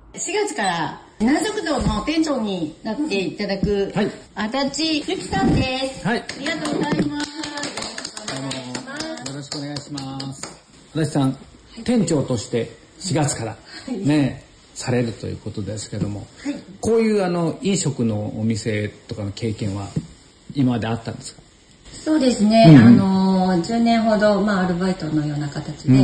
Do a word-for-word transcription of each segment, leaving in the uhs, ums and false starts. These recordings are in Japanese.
しがつから七食堂の店長になっていただく、はい、足立ゆきさんです。はい。ありがとうございます。 よろしくお願いします。足立さん、はい、店長としてしがつからね、はい、されるということですけども、はい、こういうあの飲食のお店とかの経験は今まであったんですか？ そうですね、うん、あのじゅうねんほど、まあ、アルバイトのような形で、うん、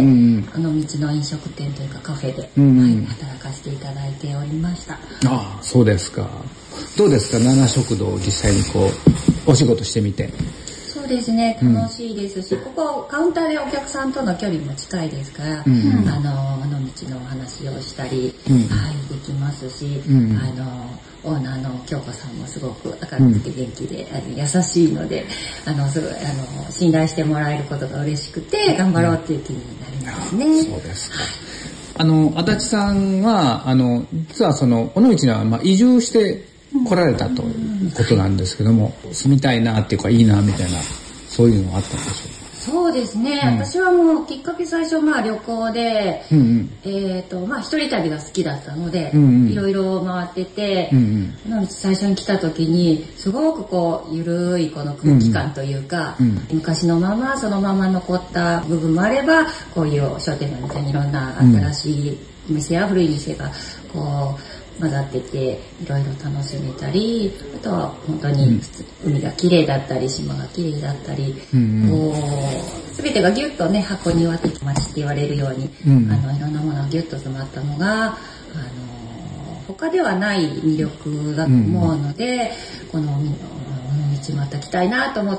あの道の飲食店というかカフェで、うんはい、働かせていただいておりました。 ああ、そうですか。どうですか、七食堂を実際にこうお仕事してみて。 そうですね、楽しいですし、うん、ここカウンターでお客さんとの距離も近いですから、うん、あの尾道のお話をしたり、うん、はい、できますし、うん、あのオーナーの京子さんもすごく明るくて元気で、うん、優しいので、あのすごいあの信頼してもらえることが嬉しくて頑張ろうっていう気になりますね。 うん、そうですか。あの足立さんはあの実はその尾道にはまあ移住して来られたということなんですけども、住みたいなっていうかいいなみたいなそういうのがあったんでしょうか？ そうですね、うん、私はもうきっかけ最初まあ旅行で、うんうん、えっ、ー、とまあ一人旅が好きだったので、いろいろ回ってて、うんうん、最初に来た時にすごくこうゆるいこの空気感というか、うんうん、昔のままそのまま残った部分もあれば、こういう商店街みたいにいろんな新しい店や古い店がこう混ざってていろいろ楽しめたり、あとは本当に海が綺麗だったり島が綺麗だったり、うんうん、こう全てがギュッとね箱庭的町って言われるように、うん、あのいろんなものがギュッと詰まったのがあの他ではない魅力だと思うので、うん、この尾道また来たいなと思って、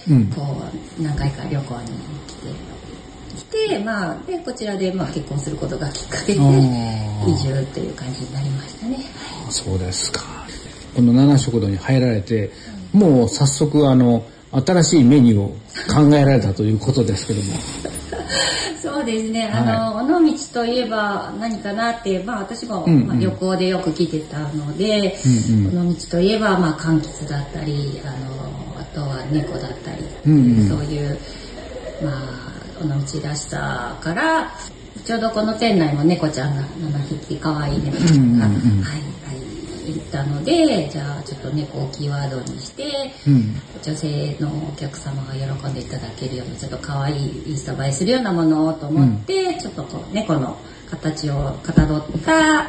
うん、こう何回か旅行に来て。でまあ、でこちらで、まあ、結婚することがきっかけで移住という感じになりましたね。 はい、そうですか。この七食堂に入られて、うん、もう早速あの新しいメニューを考えられたということですけどもそうですね、あの、はい、尾道といえば何かなって、まあ、私も、うんうんまあ、旅行でよく来てたので、うんうん、尾道といえば、まあ、柑橘だったりあのあとは猫だったり、うんうん、そういうまあ尾道らしさからちょうどこの店内も猫ちゃんがななひき可愛い猫ちゃんが、うんうんうん、はいはいいたので、じゃあちょっと猫をキーワードにして、うん、女性のお客様が喜んでいただけるようなちょっと可愛いインスタ映えするようなものをと思って、うん、ちょっとこう猫の形をかたどった、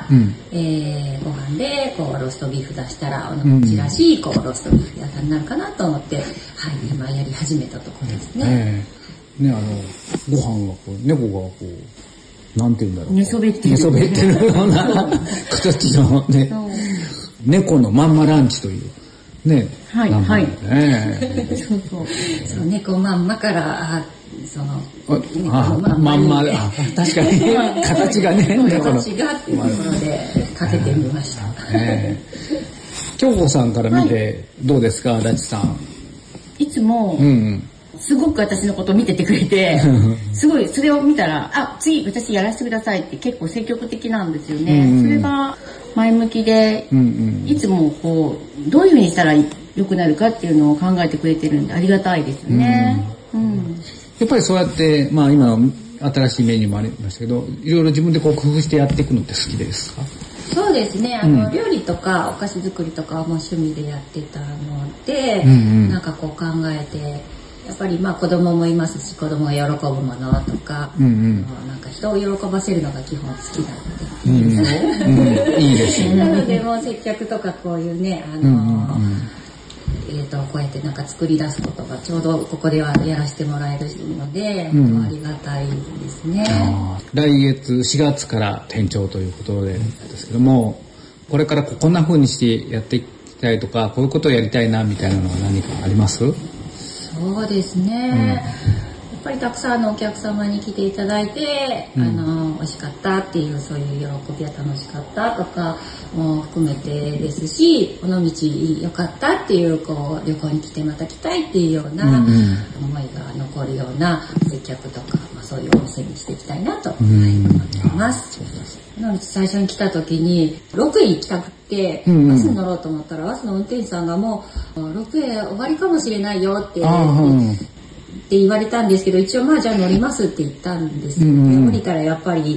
うんえー、ご飯でこうローストビーフ出したら尾道らしいこうローストビーフ屋さんになるかなと思って、はい、今やり始めたところですね。えーね、あのご飯がこう猫がこうなんて言うんだろう寝そべってる寝そべってるような形のね猫のまんまランチというねはいはい、 ね、そうそうそう猫まんまからそのああまんまあ確かに形がね形がっていうところでかけてみました。 ね、京子さんから見てどうですか、はい、足立さん。 いつも、うんうんすごく私のことを見ててくれてすごいそれを見たらあ次私やらせてくださいって結構積極的なんですよね、うんうん、それが前向きで、うんうん、いつもこうどういう風にしたら良くなるかっていうのを考えてくれてるんでありがたいですね、うんうん、 やっぱりそうやってまあ今の新しいメニューもありましたけどいろいろ自分でこう工夫してやっていくのって好きですか？ そうですね、あの、うん、料理とかお菓子作りとかはもう趣味でやってたので、うんうん、なんかこう考えてやっぱりまあ子供もいますし子供が喜ぶものとか、うんうん、なんか人を喜ばせるのが基本好きなので、うんうん、いいですね。なのでもう接客とかこういうねあの、うんうんうんえー、とこうやってなんか作り出すことがちょうどここではやらせてもらえるので、うん、ありがたいですね。 来月しがつから店長ということでですけどもこれからこんな風にしてやっていきたいとかこういうことをやりたいなみたいなのは何かあります？ そうですね、うん、やっぱりたくさんのお客様に来ていただいて、うん、あの美味しかったっていうそういう喜びや楽しかったとかも含めてですし尾道良かったっていうこう旅行に来てまた来たいっていうような思いが残るような接客とか、まあ、そういうお店にしていきたいなと思っています。尾道最初に来た時にロケ行きたくてバスに乗ろうと思ったらバスの運転手さんがもうロケ終わりかもしれないよってって言われたんですけど一応まあじゃあ乗りますって言ったんですけど、うんうん、降りたらやっぱり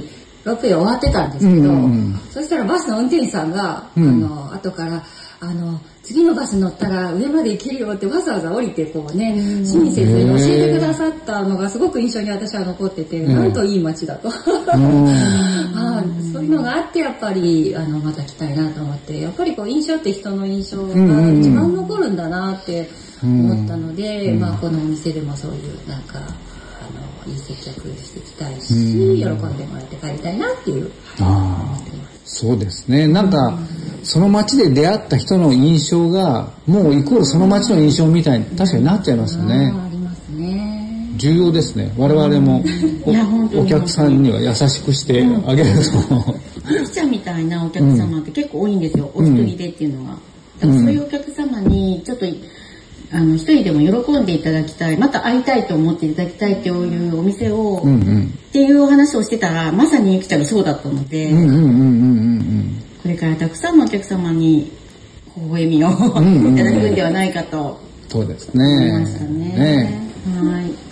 ロープウェイ終わってたんですけど、うんうん、そしたらバスの運転手さんが、うん、あの後からあの次のバス乗ったら上まで行けるよってわざわざ降りてこうね、親切に教えてくださったのがすごく印象に私は残ってて、なんといい街だとあ、そういうのがあってやっぱりあのまた来たいなと思って、やっぱりこう印象って人の印象が一番残るんだなって思ったので、うんうん、まあこのお店でもそういうなんかあのいい接客していきたいし、うん、喜んでもらって帰りたいなっていう、はい、思ってます。 そうですね。なんか、うん、その街で出会った人の印象がもうイコールその街の印象みたいに確かになっちゃいますよね。 あ, ありますね。 重要ですね。我々も お, お客さんには優しくしてあげると。 ゆきちゃんみたいなお客様って結構多いんですよ。うん、お一人でっていうのが。だからそういうお客様にちょっとあの一人でも喜んでいただきたい、また会いたいと思っていただきたいっていうお店を、うんうん、っていうお話をしてたらまさにゆきちゃんがそうだったので、これからたくさんのお客様に微笑みをいただくんではないかとそうですね。 思いましたね。ね、はい。